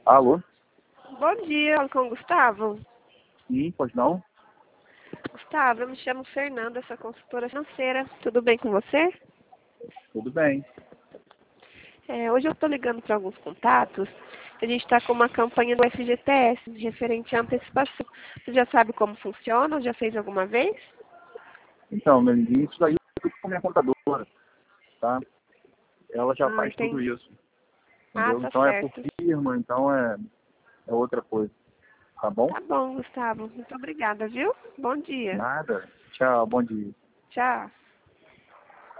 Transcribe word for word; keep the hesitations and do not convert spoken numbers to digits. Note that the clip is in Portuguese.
Alô? Bom dia, falo com o Gustavo. Sim, pois não? Gustavo, eu me chamo Fernanda, sou consultora financeira. Tudo bem com você? Tudo bem. É, hoje eu estou ligando para alguns contatos. A gente está com uma campanha do F G T S, referente à antecipação. Você já sabe como funciona? Já fez alguma vez? Então, Melinguinho, isso daí é tudo com minha contadora, tá? Ela já Ah, faz tudo entendi. isso, Ah, entendeu? tá Então é por certo. firma, então é, é outra coisa, tá bom? Tá bom, Gustavo. Muito obrigada, viu? Bom dia. Nada. Tchau, bom dia. Tchau.